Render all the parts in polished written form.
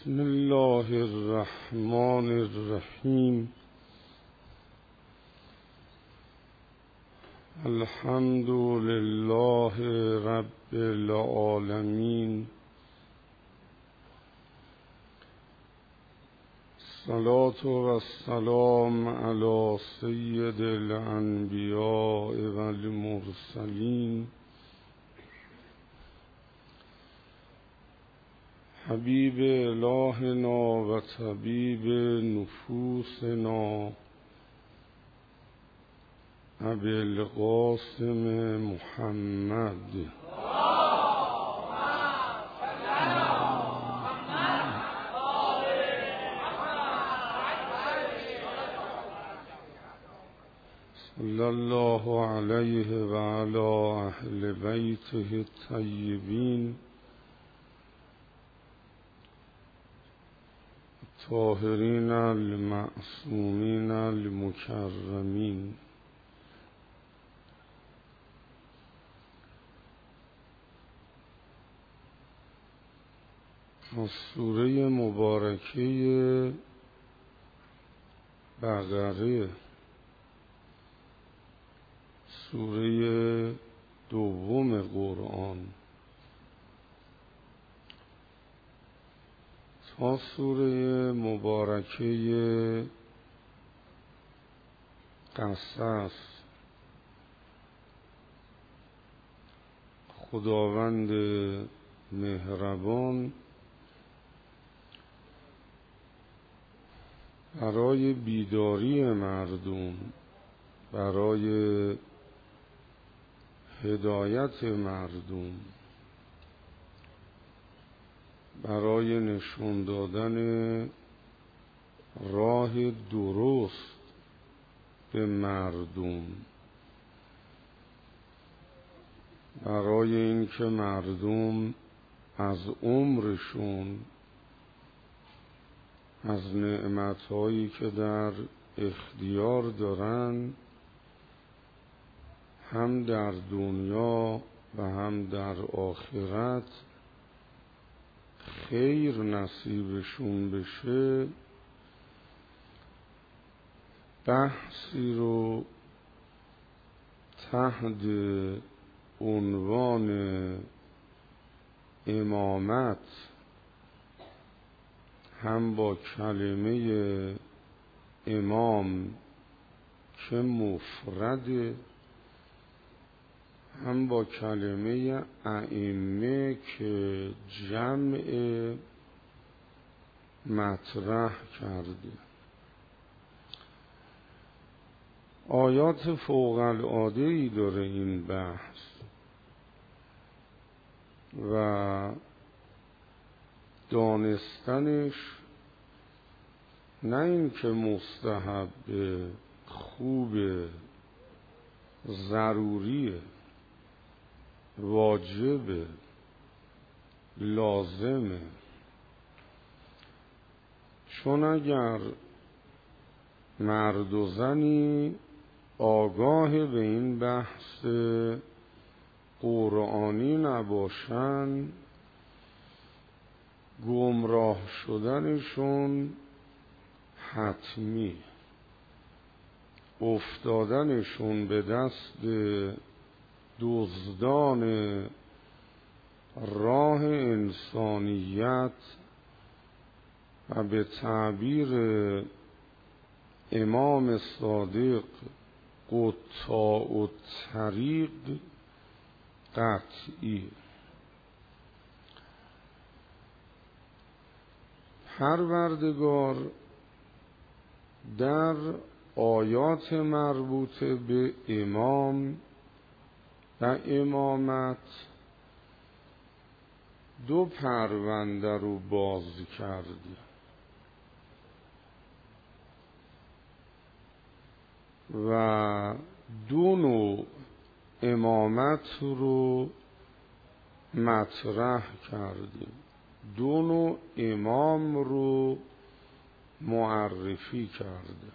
بسم الله الرحمن الرحیم. الحمد لله رب العالمین. الصلاة والسلام علی سید الانبیاء والمرسلین حبیب الهنا و طبیب نفوسنا ابی القاسم محمد. صلی الله علیه و علی اهل بیته الطیبین الطاهرین المعصومین المکرمین. از سوره مبارکه بقره، سوره دوم قرآن، تا سوره مبارکه قصص، خداوند مهربان برای بیداری مردم، برای هدایت مردم، برای نشون دادن راه درست به مردم، برای اینکه مردم از عمرشون، از نعمتهایی که در اختیار دارن، هم در دنیا و هم در آخرت خیر نصیبشون بشه، بحثی رو تحت عنوان امامت، هم با کلمه امام که مفرده، هم با کلمه ائمه که جمع مطرح کرده. آیات فوق العاده ای داره این بحث و دانستنش نه این که مستحب، خوب، ضروریه، واجبه، لازمه. چون اگر مرد و زنی آگاه به این بحث قرآنی نباشن، گمراه شدنشون حتمی، افتادنشون به دست دزدان راه انسانیت و به تعبیر امام صادق قطاع الطریق قطعی. پروردگار در آیات مربوط به امام و امامت دو پرونده رو باز کرده و دو نوع امامت رو مطرح کرده، دو نوع امام رو معرفی کرده.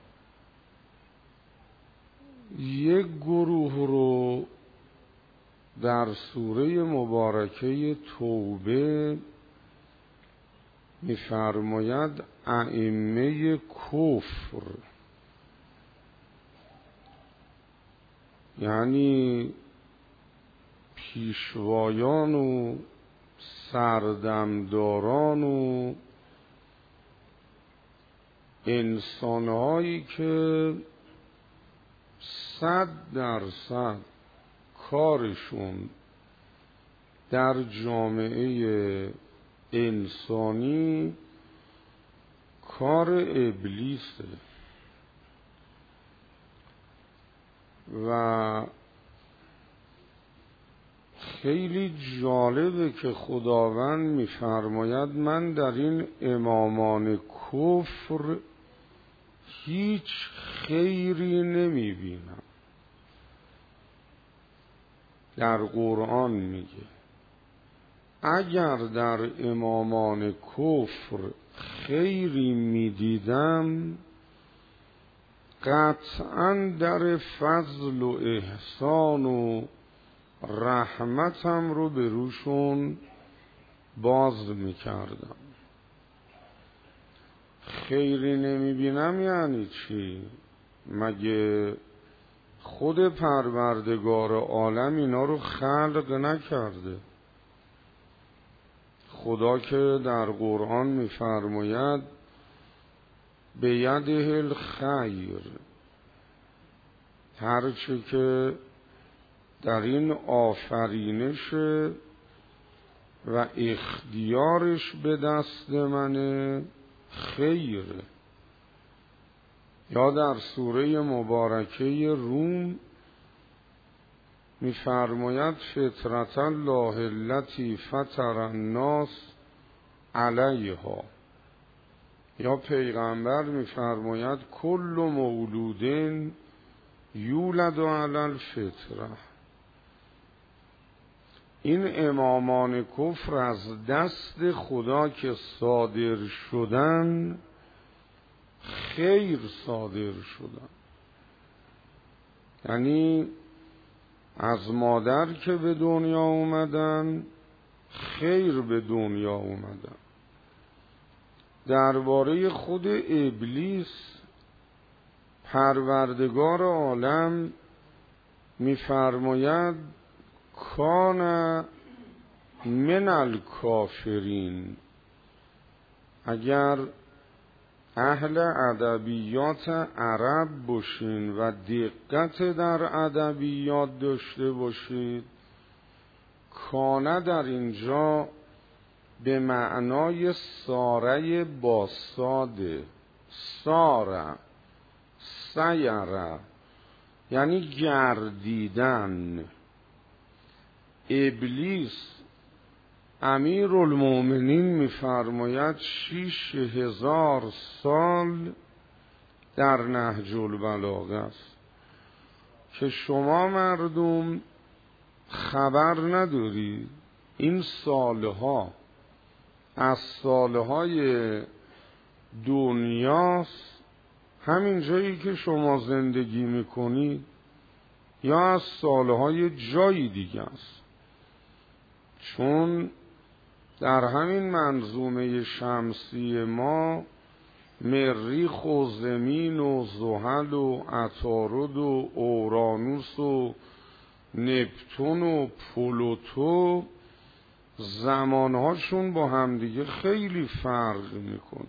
یک گروه رو در سوره مبارکه توبه می‌فرماید ائمه کفر، یعنی پیشوایان و سردمداران و انسانهایی که 100% کارشون در جامعه انسانی کار ابلیسه و خیلی جالبه که خداوند می‌فرماید من در این امامان کفر هیچ خیری نمی‌بینم. در قرآن میگه اگر در امامان کفر خیری می‌دیدم قطعاً در فضل و احسان و رحمتم رو به روشون باز میکردم. خیری نمیبینم یعنی چی؟ مگه خود پروردگار عالم اینا رو خلق نکرده؟ خدا که در قرآن میفرماید به یده الخیر، هرچه که در این آفرینش و اختیارش به دست منه خیره. یا در سوره مبارکه روم می‌فرماید فطرت الله التی فطر الناس علیها. یا پیغمبر می‌فرماید کل مولود یولد علی الفطره. این امامان کفر از دست خدا که صادر شدن خیر صادر شدن، یعنی از مادر که به دنیا اومدن خیر به دنیا اومدن. درباره خود ابلیس پروردگار عالم می‌فرماید کان من الکافرین. اگر اهل ادبیات عرب باشین و دقت در ادبیات داشته باشید، کانه در اینجا به معنای ساره با ساده، ساره سیره، یعنی گردیدن. ابلیس امیرالمومنین می‌فرماید 6000 سال در نهج البلاغه است که شما مردم خبر ندارید این سالها از سالهای دنیاست، همین جایی که شما زندگی میکنید، یا از سالهای جایی دیگه است. چون در همین منظومه شمسی ما مریخ و زمین و زحل و عطارد و اورانوس و نپتون و پلوتو زمانهاشون با همدیگه خیلی فرق میکنه.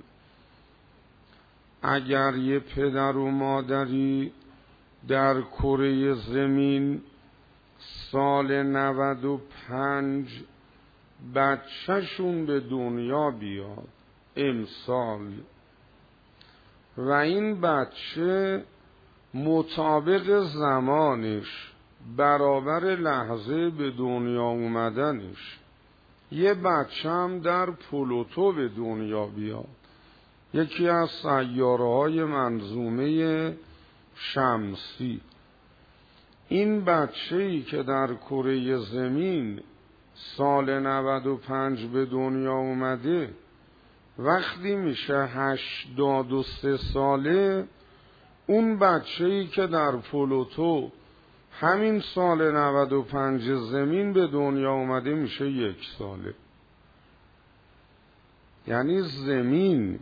اگر یه پدر و مادری در کره زمین سال 95 بچهشون به دنیا بیاد امسال و این بچه مطابق زمانش برابر لحظه به دنیا اومدنش یه بچه هم در پلوتو به دنیا بیاد، یکی از سیاره‌های منظومه شمسی، این بچه‌ای که در کره زمین سال 95 به دنیا اومده وقتی میشه 83 ساله، اون بچه‌ای که در پلوتو همین سال 95 زمین به دنیا اومده میشه 1 ساله. یعنی زمین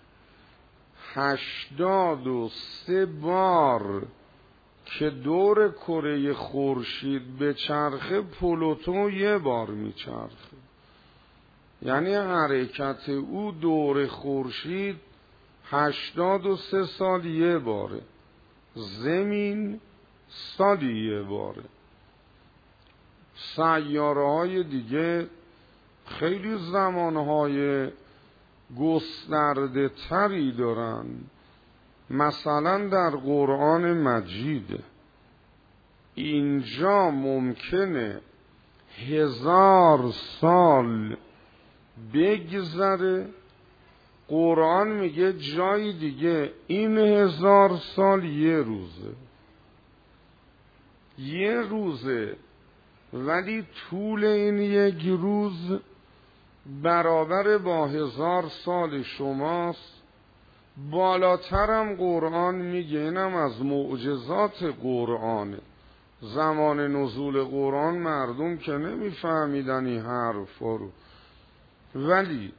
83 بار که دور کره خورشید به چرخه، پلوتو 1 بار میچرخه. یعنی حرکت او دور خورشید 83 سال 1 باره. زمین سالی 1 باره. سیاره های دیگه خیلی زمانهای گسترده تری دارن. مثلا در قرآن مجید اینجا ممکنه 1000 سال بگذره، قرآن میگه جای دیگه این 1000 سال 1 روزه. 1 روزه، ولی طول این 1 روز برابر با 1000 سال شماست. بالاترم قرآن میگه، اینم از معجزات قرآنه. زمان نزول قرآن مردم که نمیفهمیدن این حرفا رو، ولی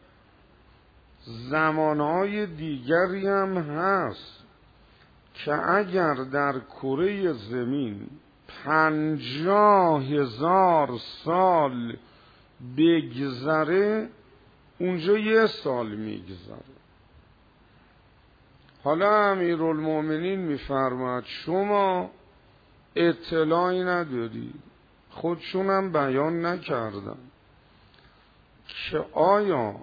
زمانهای دیگری هم هست که اگر در کره زمین 50,000 سال بگذره، اونجا 1 سال میگذره. حالا امیرالمومنین میفرماد شما اطلاعی نداری، خودشونم بیان نکردن که آیا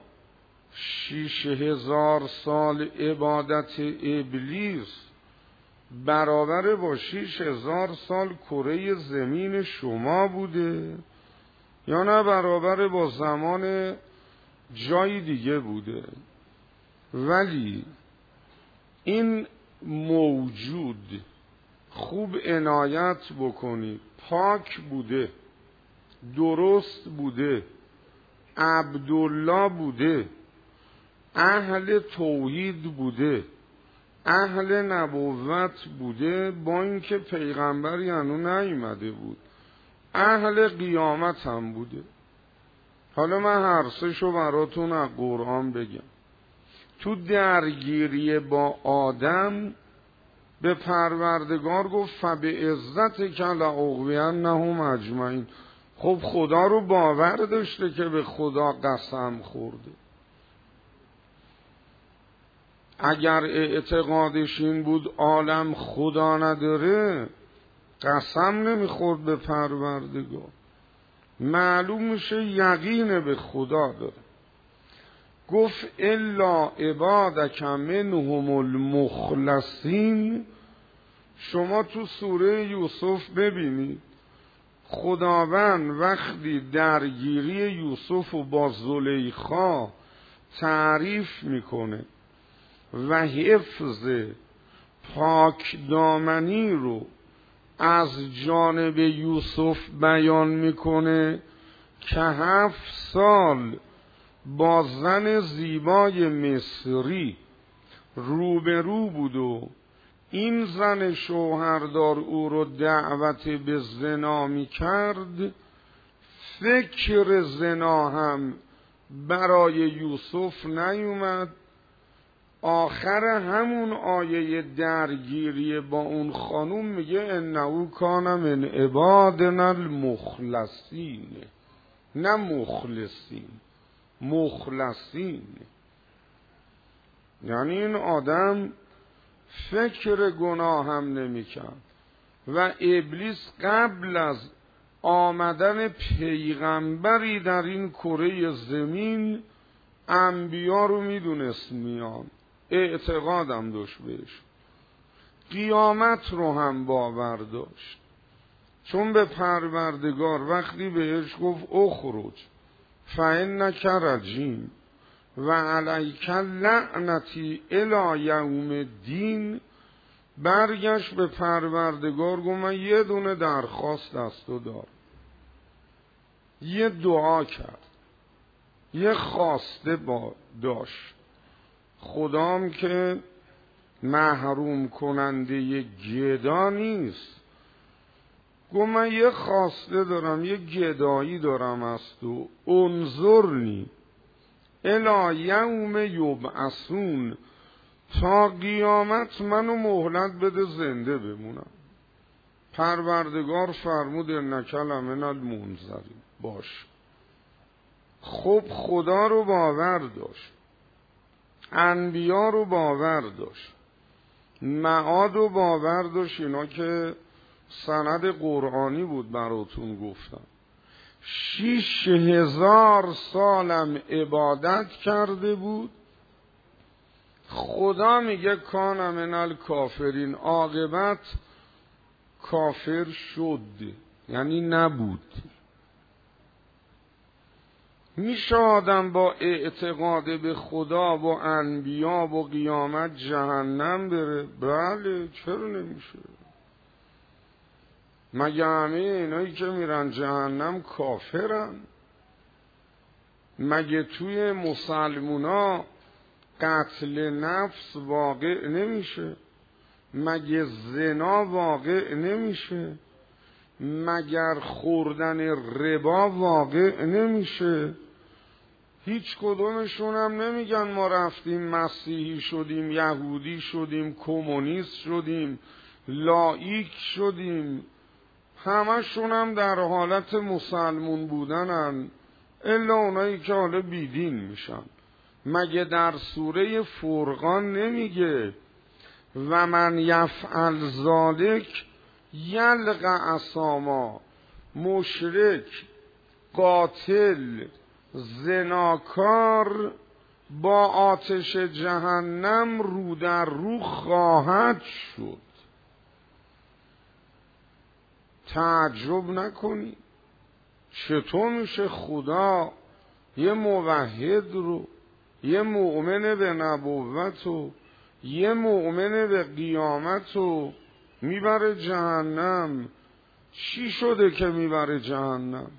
6,000 سال عبادت ابلیس برابر با 6,000 سال کره زمین شما بوده یا نه برابر با زمان جای دیگه بوده. ولی این موجود خوب عنایت بکنید، پاک بوده، درست بوده، عبدالله بوده، اهل توحید بوده، اهل نبوت بوده، با اینکه پیغمبری هنو نیامده بود، اهل قیامت هم بوده. حالا من هر سه‌شو براتون از قرآن بگم. تو درگیری با آدم به پروردگار گفت فبعزتک لأغوینهم اجمعین. خب خدا رو باور داشته که به خدا قسم خورده. اگر اعتقادش این بود عالم خدا نداره، قسم نمیخورد به پروردگار. معلوم میشه یقین به خدا داره. گفت الا عبادک منهم المخلصین. شما تو سوره یوسف ببینید خداوند وقتی درگیری یوسف و با زلیخا تعریف میکنه و حفظ پاک دامنی رو از جانب یوسف بیان میکنه که 7 سال با زن زیبای مصری روبرو بود و این زن شوهردار او رو دعوت به زنا می کرد، فکر زنا هم برای یوسف نیومد. آخر همون آیه درگیری با اون خانوم میگه انه کان من عبادنا المخلصین، نه مخلصین، مخلصین. یعنی این آدم فکر گناه هم نمی کرد و ابلیس قبل از آمدن پیغمبری در این کره زمین انبیا رو میدونست میان، اعتقادم داشت بهش، قیامت رو هم باور داشت. چون به پروردگار وقتی بهش گفت اخرج فإنک رجیم و علیک لعنتی الی یوم الدین، برگشت به پروردگار گفت من یه دونه درخواست از تو دارم. یه دعا کرد، یه خواسته داشت. خدام که محروم کننده گدا نیست، گفت من یه خواسته دارم، یه گدایی دارم از تو، انظرنی الی یوم یبعثون، تا قیامت منو مهلت بده زنده بمونم. پروردگار فرمود انک لمن المنذرین. باش. خب خدا رو باور داشت، انبیا رو باور داشت، معاد رو باور داشت، اینا که سند قرآنی بود براتون گفتم. 6000 سالم عبادت کرده بود. خدا میگه کان من الکافرین، عاقبت کافر شد، یعنی نبود. میشه آدم با اعتقاد به خدا و انبیا و قیامت جهنم بره؟ بله، چرا نمیشه؟ مگه همه اینایی که میرن جهنم کافرن؟ مگه توی مسلمونا قتل نفس واقع نمیشه؟ مگه زنا واقع نمیشه؟ مگر خوردن ربا واقع نمیشه؟ هیچ کدومشون هم نمیگن ما رفتیم مسیحی شدیم، یهودی شدیم، کمونیست شدیم، لایک شدیم. همشون هم در حالت مسلمون بودنن، الا اونایی که حالا بیدین میشن. مگه در سوره فرقان نمیگه و من یفعل ذالک یلقى اثاما، مشرک، قاتل، زناکار با آتش جهنم رو در رو خواهد شد. تعجب نکنی چطور میشه خدا یه موحد رو، یه مؤمن به نبوت و یه مؤمن به قیامت رو میبره جهنم؟ چی شده که میبره جهنم؟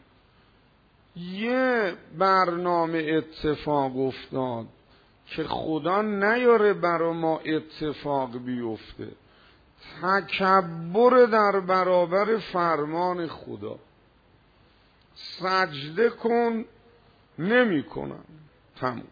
یه برنامه اتفاق افتاد که خدا نیاره برا ما اتفاق بیفته. تکبر در برابر فرمان خدا. سجده کن، نمی کنن. تموم.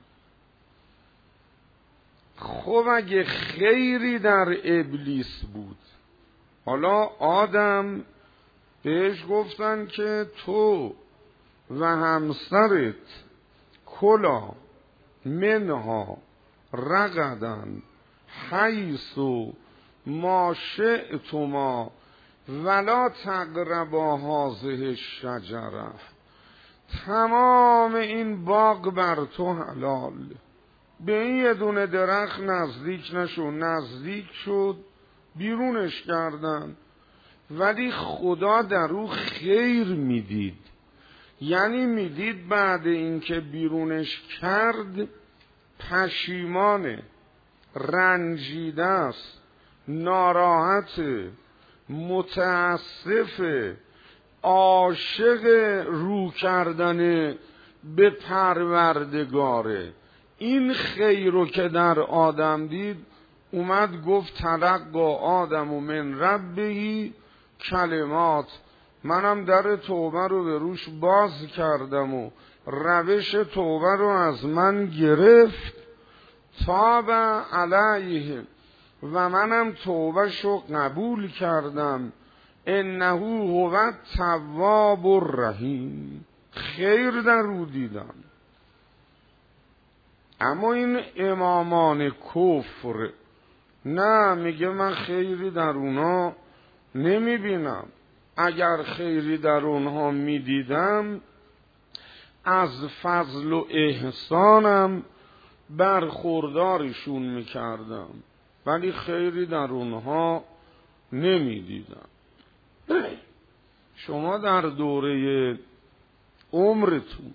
خب اگه خیری در ابلیس بود، حالا آدم بهش گفتن که تو و همسرت کلا منها رغدن حیث ما شئتما ولا تقربا هذه الشجره، تمام این باغ بر تو حلال، به این یه دونه درخت نزدیک نشو. نزدیک شد، بیرونش کردن، ولی خدا در او خیر میدید. یعنی میدید بعد اینکه بیرونش کرد پشیمانه، رنجیده است، ناراحت، متاسف، عاشق رو کردن به پروردگاره. این خیر رو که در آدم دید، اومد گفت تلقا آدم و من ربهی کلمات، منم در توبه رو به روش باز کردم و روش توبه رو از من گرفت. تاب علیه، و منم توبهش رو قبول کردم. انه هو التواب الرحیم، خیر در رو دیدم. اما این امامان کفر نه، میگه من خیری در اونا نمیبینم. اگر خیری در اونها میدیدم از فضل و احسانم برخوردارشون میکردم، ولی خیری در اونها نمیدیدم. شما در دوره عمرتون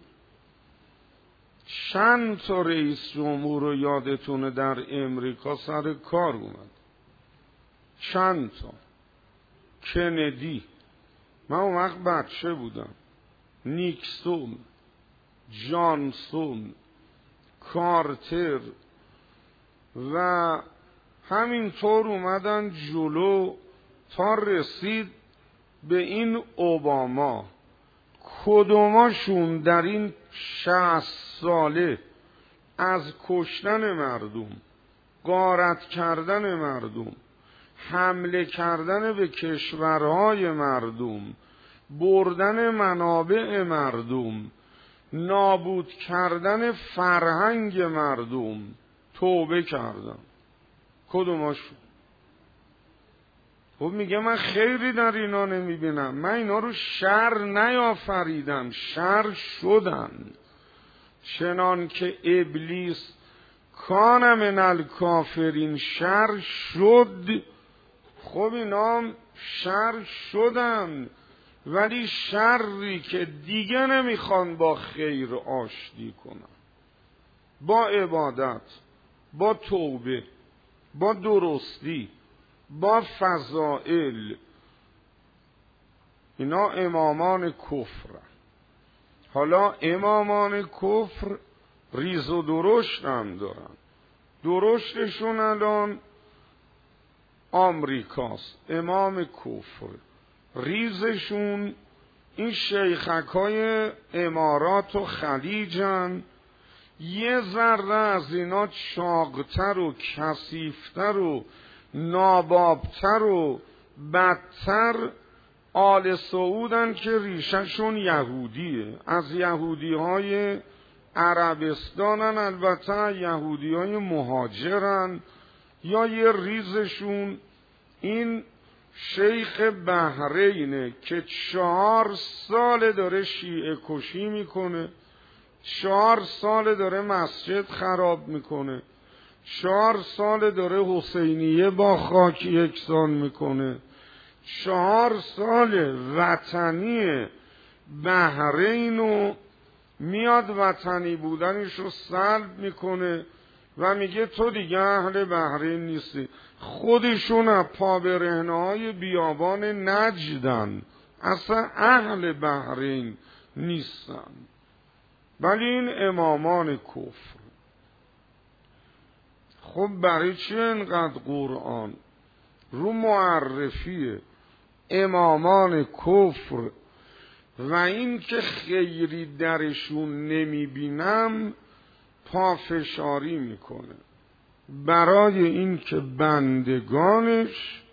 چند تا رئیس جمهور رو یادتونه در امریکا سر کار اومد؟ چند تا؟ کندی، من اون وقت بچه بودم، نیکسون، جانسون، کارتر و همینطور اومدن جلو تا رسید به این اوباما کدوماشون در این 60 ساله از کشتن مردم، غارت کردن مردم، حمله کردن به کشورهای مردم، بردن منابع مردم، نابود کردن فرهنگ مردم توبه کردن؟ کدوماشون؟ خب میگه من خیری در اینا نمیبینم، من اینا رو شر نیافریدم، شر شدن. چنان که ابلیس کان من الکافرین شر شد، خب اینا شر شدن، ولی شری که دیگه نمیخوان با خیر آشتی کنن، با عبادت، با توبه، با درستی، با فضائل. اینا امامان کفر. حالا امامان کفر ریز و درشت هم دارن. درشتشون الان آمریکاست، امام کفر. ریزشون این شیخکای امارات و خلیجن. یه ذره از اینا چاقتر و کثیفتر و نابابتر و بدتر آل سعودن که ریشهشون یهودیه، از یهودی های عربستانن، البته یهودی های مهاجرن. یا یه ریزشون این شیخ بحرینه که 4 سال داره شیعه کشی میکنه، 4 سال داره مسجد خراب میکنه، 4 سال داره حسینیه با خاک یکسان میکنه، 4 سال وطنی بحرینو میاد وطنی بودنش رو سلب میکنه و میگه تو دیگه اهل بحرین نیستی. خودشون از پا برهنه‌های بیابان نجدن، اصلا اهل بحرین نیستن. ولی این امامان کفر. خب برای چی اینقدر قرآن رو معرفی امامان کفر و این که خیری درشون نمیبینم پافشاری میکنه؟ برای این که بندگانش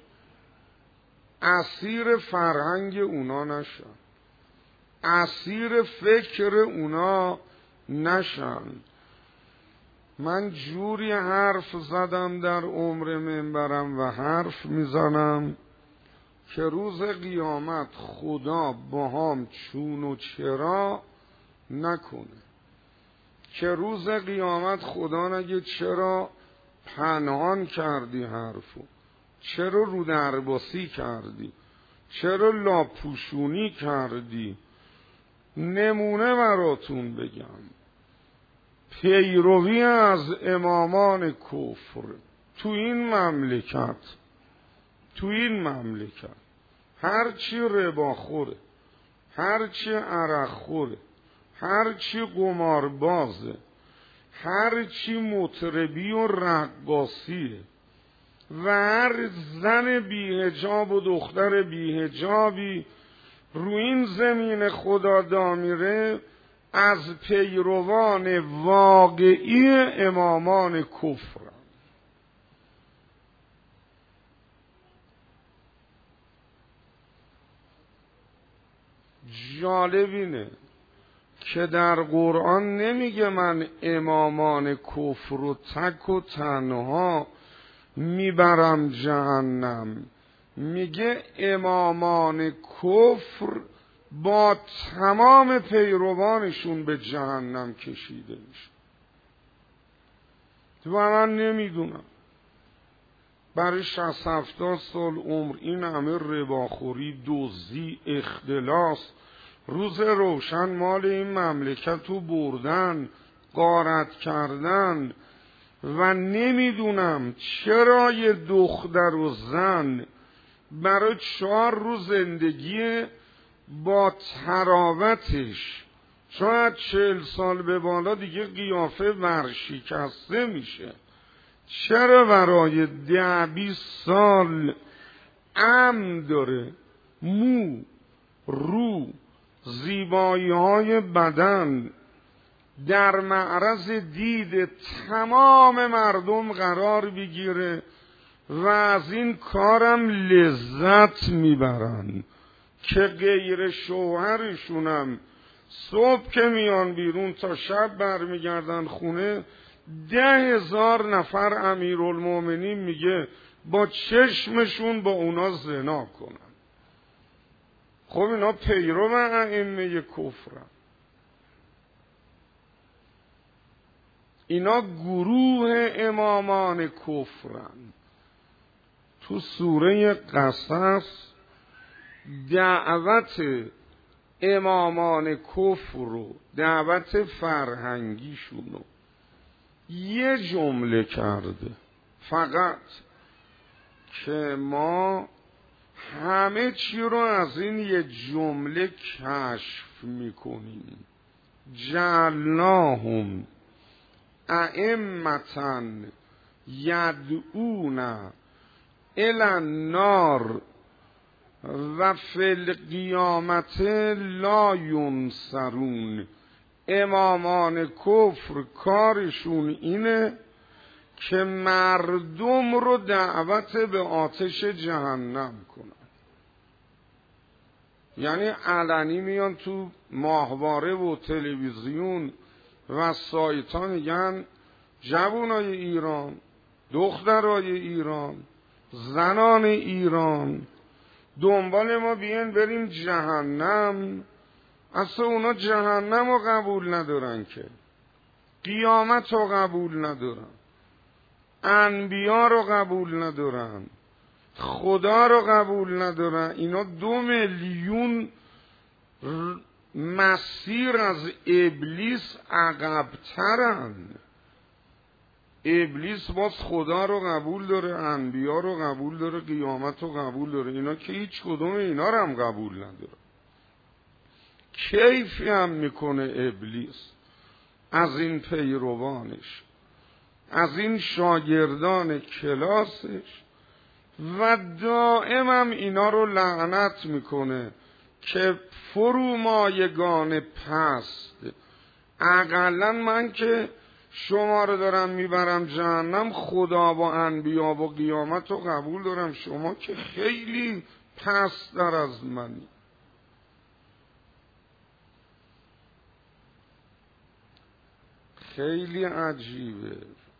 اسیر فرهنگ اونا نشن، اسیر فکر اونا نشن. من جوری حرف زدم در عمر منبرم و حرف میزنم که روز قیامت خدا باهام چون و چرا نکنه، که روز قیامت خدا نگه چرا پنهان کردی حرفو، چرا رو درباسی کردی، چرا لاپوشونی کردی. نمونه براتون بگم، پیروی از امامان کفر تو این مملکت هرچی رباخوره، هرچی عرقخوره، هرچی قماربازه، هرچی مطربی و رقاصیه و هر زن بیهجاب و دختر بیهجابی رو این زمین خدا دامیره از پیروان واقعی امامان کفر. جالب اینه که در قرآن نمیگه من امامان کفر رو تک و تنها میبرم جهنم، میگه امامان کفر با تمام پیروانشون به جهنم کشیده میشه. و من نمیدونم برای 60-70 سال عمر این همه رباخوری، دزدی، اختلاس، روز روشن مال این مملکت رو بردن، غارت کردن و نمیدونم چرا یه دختر و زن برای 4 روز زندگی با تراوتش شاید 40 سال به بالا دیگه قیافه ورشکسته میشه، چرا برای 10-20 سال امن داره مو، رو، زیبایی های بدن در معرض دید تمام مردم قرار بگیره و از این کارم لذت میبرن که غیر شوهرشونم صبح که میان بیرون تا شب برمیگردن خونه 10,000 نفر امیرالمومنین میگه با چشمشون با اونا زنا کنن. خب اینا پیرو ائمه کفرن، اینا گروه امامان کفرن. تو سوره قصص دعوت امامان کفر رو، دعوت فرهنگیشون رو یه جمله کرده، فقط که ما همه چی رو از این یه جمله کشف میکنیم. جعلناهم ائمة یدعون الی النار و فی القیامة لا ینصرون. امامان کفر کارشون اینه که مردم رو دعوت به آتش جهنم کنن. یعنی علنی میان تو ماهواره و تلویزیون و سایتا میگن جوانای ایران، دخترای ایران، زنان ایران دنبال ما بیان بریم جهنم. اصلا اونا جهنم رو قبول ندارن، که قیامت رو قبول ندارن، انبیا رو قبول ندارن، خدا رو قبول ندارن. اینا 2 میلیون مسیر از ابلیس عقب‌ترن. ابلیس باز خدا رو قبول داره، انبیا رو قبول داره، قیامت رو قبول داره. اینا که هیچ کدوم اینا رو هم قبول نداره. کیفی هم میکنه ابلیس از این پیروانش، از این شاگردان کلاسش، و دائم هم اینا رو لعنت میکنه که فرومایگان پست. اقلا من که شما رو دارم میبرم جهنم، خدا و انبیا و قیامت رو قبول دارم، شما که خیلی پست در از منی. خیلی عجیبه.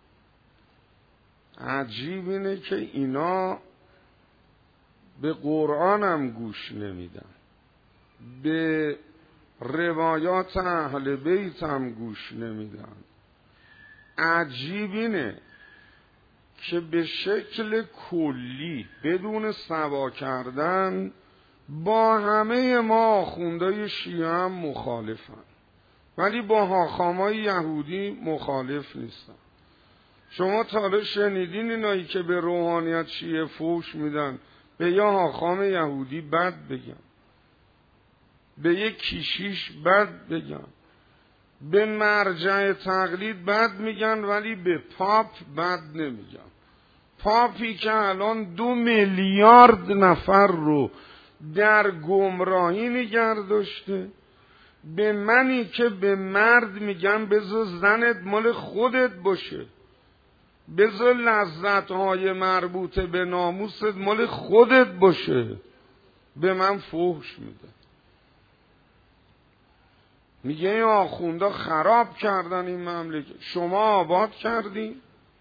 عجیب اینه که اینا به قرآن هم گوش نمیدن، به روایات اهل بیت هم گوش نمیدن. عجیب اینه که به شکل کلی بدون سوا کردن با همه ما آخوندهای شیعه هم مخالفن، ولی با حاخامای یهودی مخالف نیستن. شما تا حالا شنیدین اینایی که به روحانیت شیعه فوش میدن به یا حاخام یهودی بد بگن، به یک کیشیش بد بگن، به مرجع تقلید بد میگن، ولی به پاپ بد نمیگن؟ پاپی که الان 2 میلیارد نفر رو در گمراهی نگه داشته، به منی که به مرد میگم بذار زنت مال خودت باشه، بذار لذت‌های مربوط به ناموست مال خودت باشه، به من فحش میده. میگه این آخوندا خراب کردن این مملکت. شما آباد کردین؟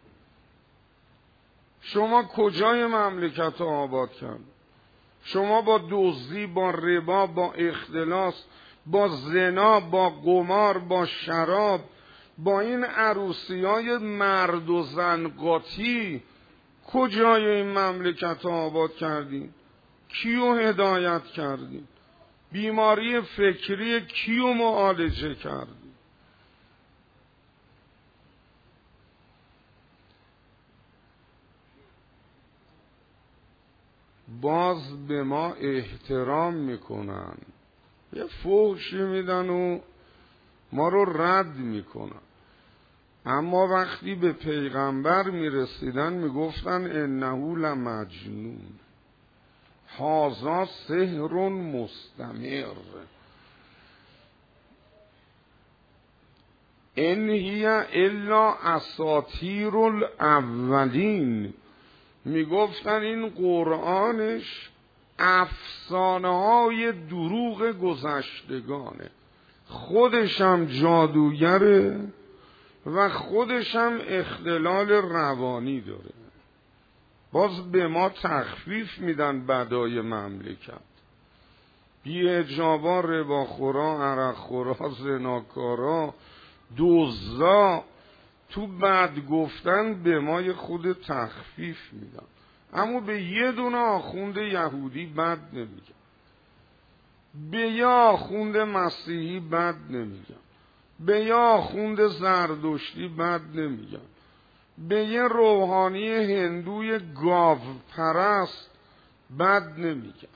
شما کجای مملکت رو آباد کردین؟ شما با دزدی، با ربا، با اختلاس، با زنا، با قمار، با شراب، با این عروسی‌های مرد و زن قاطی کجای این مملکت رو آباد کردین؟ کیو هدایت کردین؟ بیماری فکری کیو معالجه کردین؟ باز به ما احترام میکنن، یه فحشی میدن و ما رو رد میکنن، اما وقتی به پیغمبر میرسیدن میگفتن انه لمجنون. هذا سحر مستمر ان هی الا اساطیر الاولین. میگفتن این قرآنش افسانه های دروغ گذشتگانه، خودشم جادوگره و خودشم اختلال روانی داره. باز به ما تخفیف میدن بدای مملکت، بی‌حجابا، رباخورا، عرقخورا، زناکارا، دزدا، تو بد گفتن به ما یه خود تخفیف میدن، اما به یه دونه آخوند یهودی بد نمیگن، به یه آخوند مسیحی بد نمیگن، به یه آخوند زردشتی بد نمیگن، به یه روحانی هندوی گاو پرست بد نمیگن.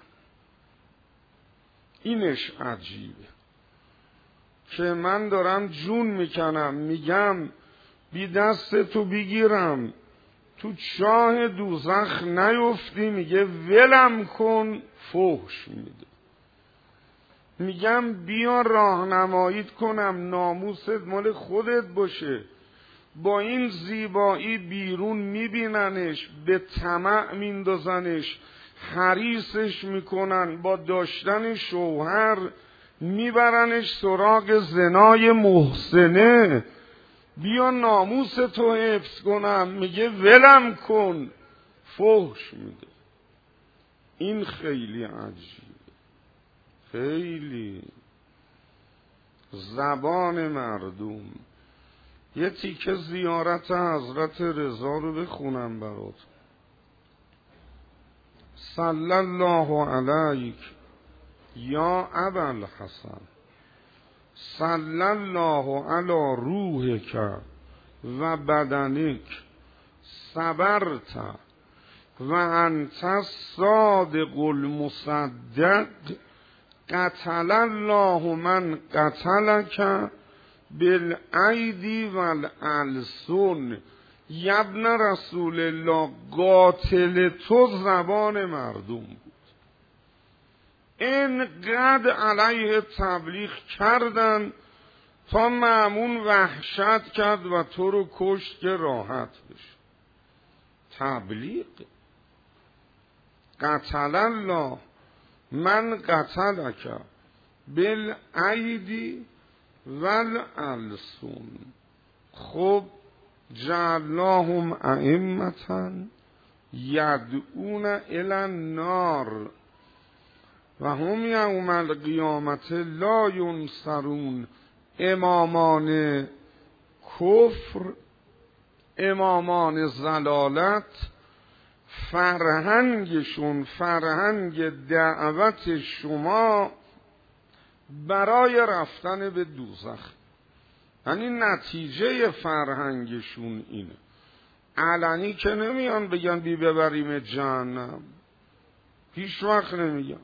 اینش عجیبه که من دارم جون میکنم، میگم بی دست تو بگیرم تو چاه دوزخ نیفتی، میگه ولم کن، فحش میده. میگم بیا راهنماییت کنم، ناموست مال خودت باشه. با این زیبایی بیرون میبیننش، به طمع میندازنش، حریصش میکنن، با داشتن شوهر میبرنش سراغ زنای محسنه. بیا ناموس تو حفظ کنم، میگه ولم کن، فحش میده. این خیلی عجیبه، خیلی زبان مردم. یه تیکه زیارت حضرت رضا رو بخونم برات. صلی الله علیک یا ابوالحسن، صلی الله علی روحک و بدنک، صبرت و انت الصادق المصدق، قتل الله من قتلک بالایدی والالسن. ابن رسول الله، قاتل تو زبان مردم بود. اینقدر علیه تبلیغ کردن تا مأمون وحشت کرد و تو رو کشت که راحت بشه. تبلیغ. قتل الله من قتلک بالایدی والالسن. خب جعلناهم ائمة یدعون الی النار و هم یوم القیامة لا ینصرون. امامان کفر، امامان ضلالت، فرهنگشون فرهنگ دعوت شما برای رفتن به دوزخ. یعنی نتیجه فرهنگشون اینه. علنی که نمیان بگن بی ببریم جهنم، هیچ وقت نمیگن.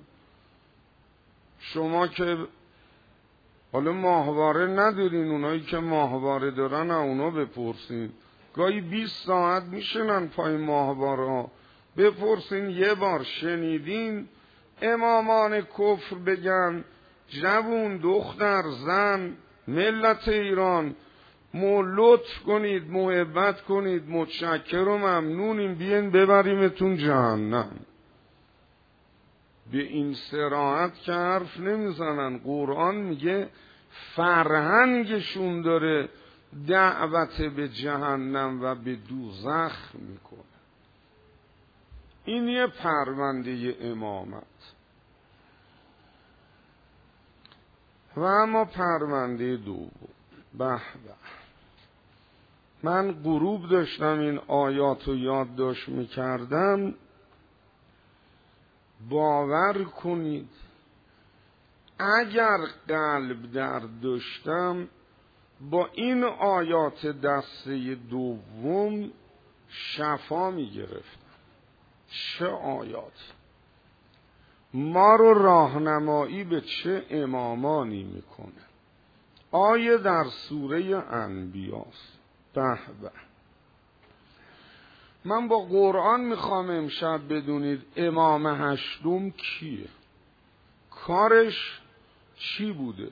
شما که حالا ماهواره ندارین، اونایی که ماهواره دارن اونا بپرسین. گاهی 20 ساعت میشنن پای ماهواره ها. بپرسین یه بار شنیدین امامان کفر بگن جوون، دختر، زن، ملت ایران، لطف کنید، محبت کنید، متشکر و ممنونیم، بیاین ببریمتون جهنم. به این صراحت که حرف نمیزنن. قرآن میگه فرهنگشون داره دعوت به جهنم و به دوزخ میکنه. این یه پرونده امامت. و اما پرونده دوم، به به، من غروب داشتم این آیات رو یادداشت میکردم. باور کنید اگر قلب درد داشتم با این آیات دسته دوم شفا میگرفتم. چه آیات ما رو راهنمایی به چه امامانی میکنه. آیه در سوره انبیاست. به به، من با قرآن میخوام امشب بدونید امام هشتم کیه، کارش چی بوده.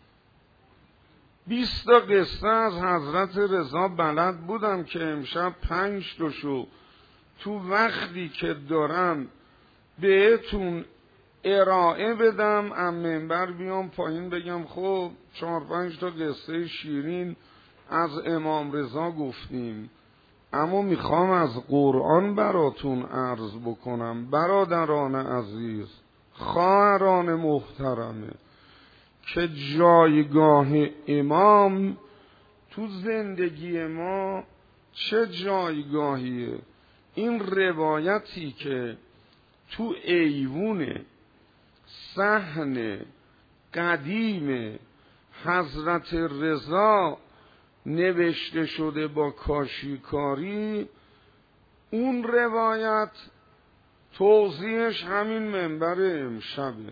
20 تا قصه از حضرت رضا بلد بودم که امشب 5 تاشو تو وقتی که دارم بهتون ارائه بدم، از منبر بیام پایین بگم خب 4-5 تا قصه شیرین از امام رضا گفتیم، اما میخوام از قرآن براتون عرض بکنم. برادران عزیز، خواهران محترمه، که جایگاه امام تو زندگی ما چه جایگاهیه. این روایتی که تو ایوون صحن قدیم حضرت رضا نوشته شده با کاشیکاری، اون روایت توضیحش همین منبر امشبه.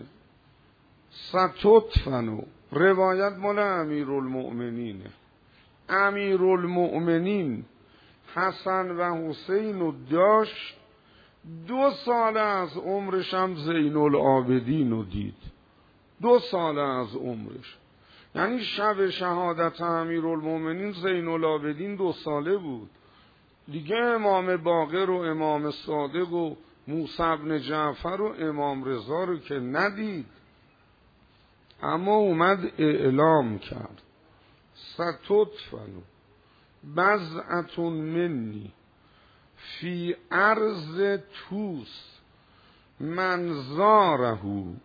ستدفنو، روایت مال امیرالمؤمنینه. امیرالمؤمنین حسن و حسین رو داشت، 2 سال از عمرش هم زین العابدین رو دید. 2 سال از عمرش، یعنی شب شهادت امیرالمؤمنین زین العابدین 2 ساله بود دیگه. امام باقر و امام صادق و موسی بن جعفر و امام رضا رو که ندید، اما اومد اعلام کرد ستدفنو بضعة منی فی ارض توس من زاره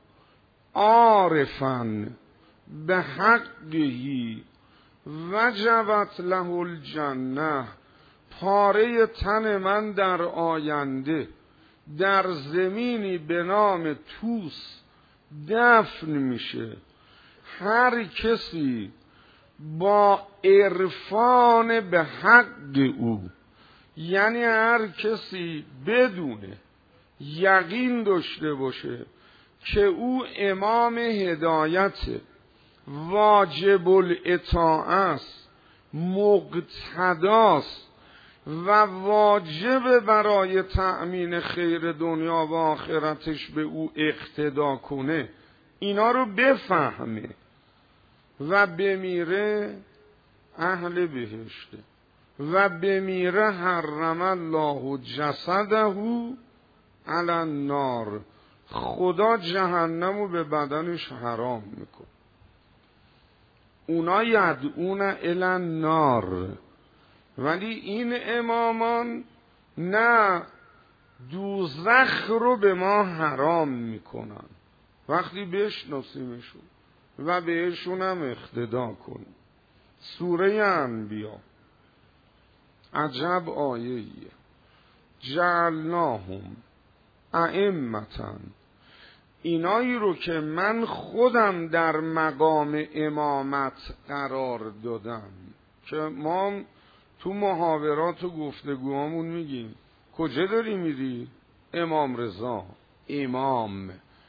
عارفا به حقه وجبت له الجنه. پاره تن من در آینده در زمینی به نام توس دفن میشه. هر کسی با عرفان به حق او، یعنی هر کسی بدونه، یقین داشته باشه که او امام هدایت، واجب الاطاعه است، مقتداست و واجب برای تأمین خیر دنیا و آخرتش به او اقتدا کنه، اینا رو بفهمه و بمیره، اهل بهشته. و بمیره حرم الله جسده علی النار، خدا جهنم رو به بدنش حرام میکن. اونا یدعون الی النار، ولی این امامان نه، دوزخ رو به ما حرام میکنن وقتی بشناسیمشون و بهشون هم اقتدا کنیم. سوره انبیا عجب آیه‌ایه. جعلناهم ائمة، اینایی رو که من خودم در مقام امامت قرار دادم، که ما تو محاورات و گفتگوهامون میگیم کجا داری میری؟ امام رضا امام.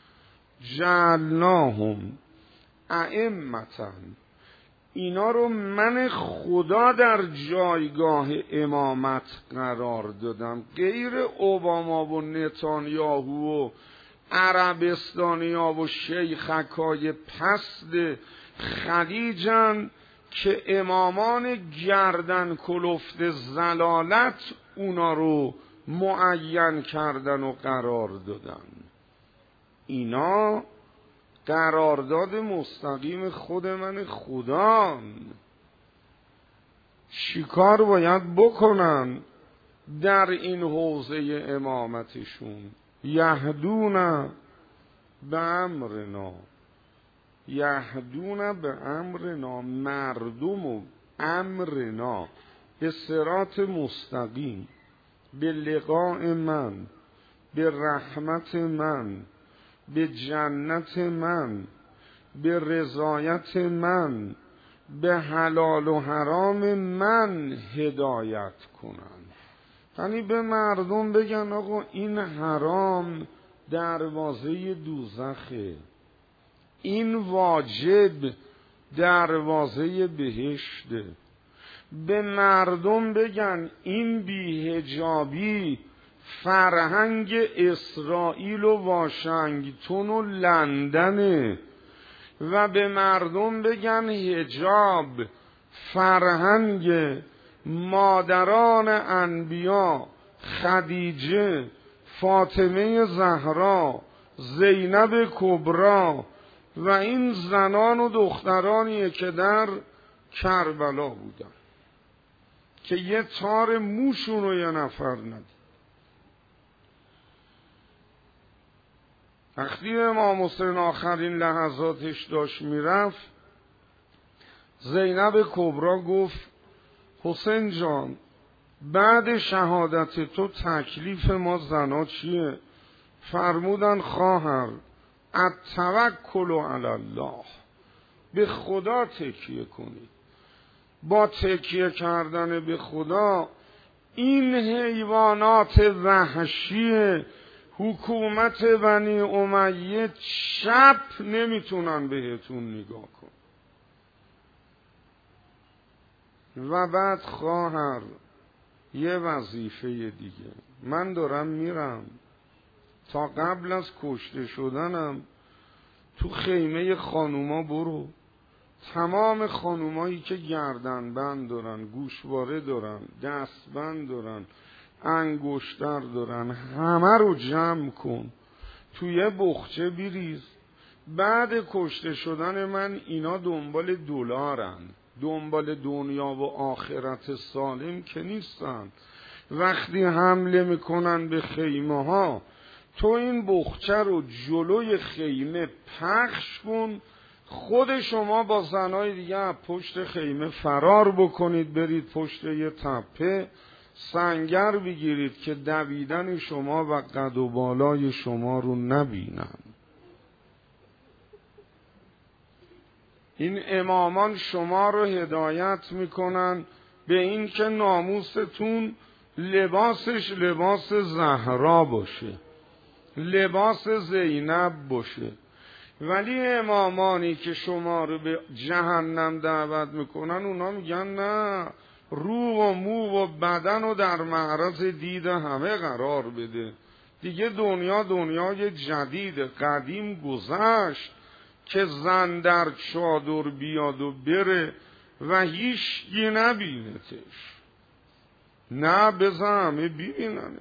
جعلناهم ائمة، اینا رو من خدا در جایگاه امامت قرار دادم. غیر اوباما و نتانیاهو و عربستانیا و شیخکای پست خلیجن که امامان گردن کلفت زلالت اونا رو معین کردن و قرار دادن. اینا قرارداد مستقیم خود من خدان. چیکار باید بکنن در این حوزه امامتشون؟ یهدون به امرنا، یهدون به امرنا، مردم و امرنا به صراط مستقیم، به لقاء من، به رحمت من، به جنت من، به رضایت من، به حلال و حرام من هدایت کنن. یعنی به مردم بگن آقا این حرام دروازه دوزخه، این واجب دروازه بهشته. به مردم بگن این بی‌حجابی فرهنگ اسرائیل و واشنگتن و لندنه، و به مردم بگن حجاب فرهنگ مادران انبیا، خدیجه، فاطمه زهرا، زینب کبرا و این زنان و دخترانیه که در کربلا بودن که یه تار موشون رو یه نفر ندید. وقتی امام حسین آخرین لحظاتش داشت میرفت، زینب کبرا گفت حسین جان بعد شهادت تو تکلیف ما زنا چیه؟ فرمودن خواهر التوکل علی الله، به خدا تکیه کنید. با تکیه کردن به خدا این حیوانات وحشی حکومت بنی امیه چپ نمیتونن بهتون نگاه کن. و بعد خواهر یه وظیفه دیگه، من دارم میرم تا قبل از کشته شدنم تو خیمه خانوما برو، تمام خانومایی که گردنبند دارن، گوشواره دارن، دستبند دارن، انگشتر دارن، همه رو جمع کن توی بخچه بریز. بعد کشته شدن من اینا دنبال دلارن، دنبال دنیا و آخرت سالم که نیستن. وقتی حمله میکنن به خیمه ها، تو این بخچه رو جلوی خیمه پخش کن، خود شما با زنای دیگه پشت خیمه فرار بکنید، برید پشت یه تپه سنگر بگیرید که دویدن شما و قد و بالای شما رو نبینن. این امامان شما رو هدایت میکنن به این که ناموستون لباسش لباس زهرا باشه، لباس زینب باشه. ولی امامانی که شما رو به جهنم دعوت میکنن، اونا میگن نه، روح و مو و بدن رو در معرض دید همه قرار بده. دیگه دنیا دنیای جدید، قدیم گذشت که زن در چادر بیاد و بره و هیچکی نبینتش. نه، بذار همه ببیننش.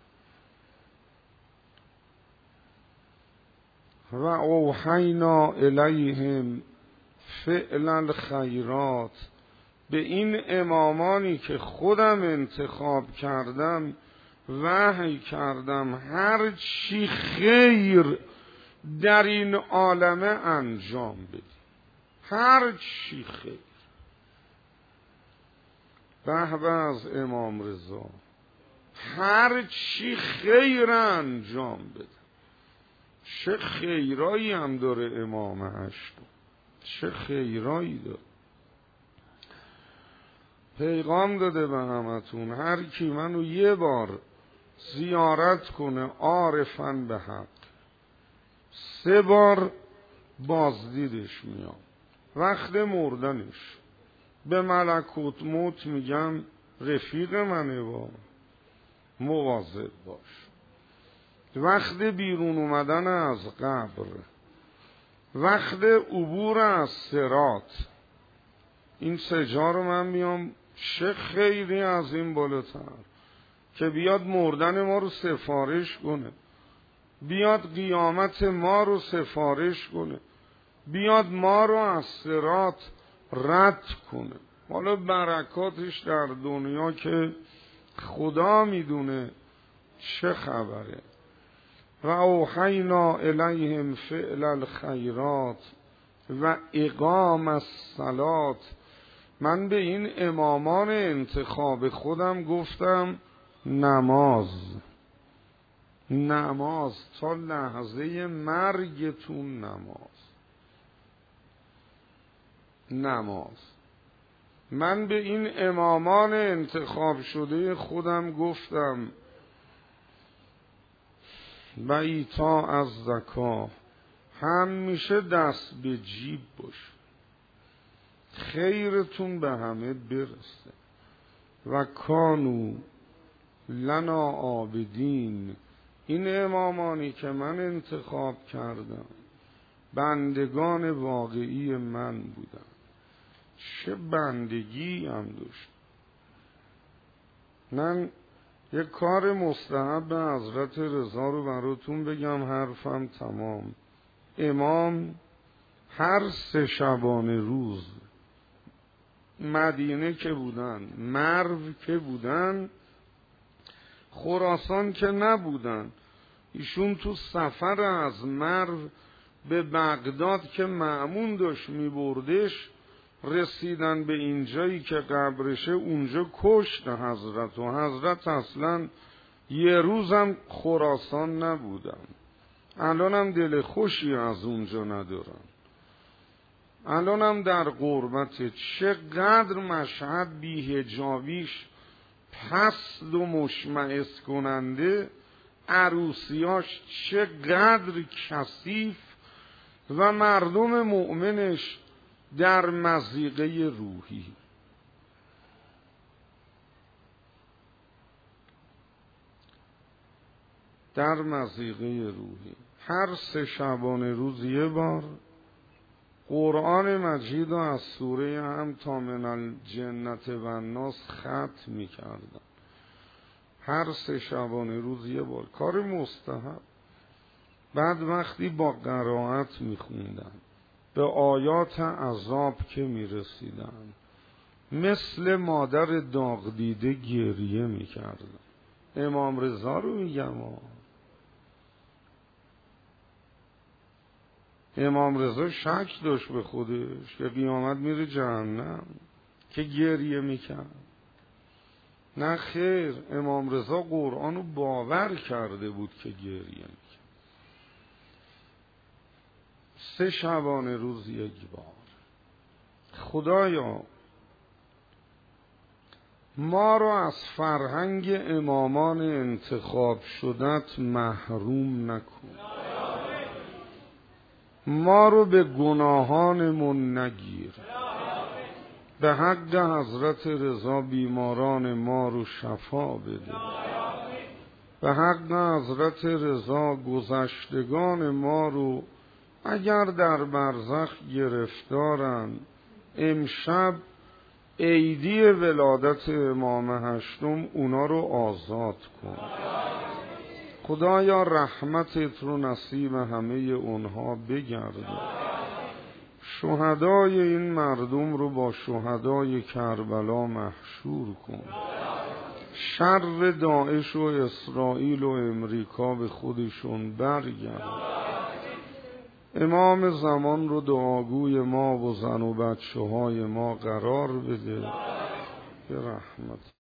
و اوحینا الیهم فعل الخیرات، به این امامانی که خودم انتخاب کردم وحی کردم هر چی خیر در این عالمه انجام بدی، هر چی خیر. به از امام رضا، هر چی خیر انجام بده. چه خیرایی هم داره امام هشتم، چه خیرایی داره. پیغام داده به همتون هر کی منو یه بار زیارت کنه عارفاً به حق، 3 بار بازدیدش میام. وقت مردنش به ملکوت موت میگم رفیق منه، با مواظب باش. وقت بیرون اومدن از قبر، وقت عبور از صراط، این 3 جا رو من میام. چه خیلی از این بالاتر که بیاد مردن ما رو سفارش کنه، بیاد قیامت ما رو سفارش کنه، بیاد ما رو از صراط رد کنه. حالا برکاتش در دنیا که خدا میدونه چه خبره. و اوحینا الیهم فعل الخیرات و اقام الصلاة. من به این امامان انتخاب خودم گفتم نماز، نماز تا لحظه مرگتون، نماز. من به این امامان انتخاب شده خودم گفتم و ایتا از زکا، همیشه دست به جیب باش، خیرتون به همه برسه. و کانو لنا عابدین. این امامانی که من انتخاب کردم بندگان واقعی من بودن. چه بندگی هم داشت. من یک کار مستحب حضرت رضا رو براتون بگم، حرفم تمام. امام هر 3 شبانه روز مدینه که بودن، مرو که بودن، خراسان که نبودن، ایشون تو سفر از مرو به بغداد که مأمون داشت میبردش، رسیدن به اینجایی که قبرشه، اونجا کشت حضرت. و حضرت اصلا یه روزم خراسان نبودن. الانم دل خوشی از اونجا ندارن، الانم در غربت. چقدر مشهد بی‌حجابیش پست و مشمئز کننده، عروسیاش چقدر کثیف و مردم مؤمنش در مضیقه روحی. در مضیقه روحی. هر 3 شبانه روز یه بار قرآن مجید رو از سوره هم تا من الجنت و الناس ختم می‌کردن. هر 3 شبانه روز یه بار، کار مستحب. بعد وقتی با قرائت می‌خوندن، به آیات عذاب که می‌رسیدن، مثل مادر داغ دیده گریه می‌کردن. امام رضا رو میگم. امام رضا شک داشت به خودش که قیامت میره جهنم که گریه میکرد؟ نه خیر، امام رضا قرآن رو باور کرده بود که گریه میکرد. 3 شبانه روز یک بار. خدایا ما رو از فرهنگ امامان انتخاب شدت محروم نکن. ما رو به گناهانمون نگیر. به حق حضرت رضا بیماران ما رو شفا بده. به حق حضرت رضا گذشتگان ما رو اگر در برزخ گرفتارن، امشب عیدی ولادت امام هشتم، اونا رو آزاد کن. خدایا رحمتت رو نصیب همه اونها بگرده. شهدای این مردم رو با شهدای کربلا محشور کن. شر داعش و اسرائیل و امریکا به خودشون برگرد. امام زمان رو دعاگوی ما و زن و بچه های ما قرار بده. به رحمت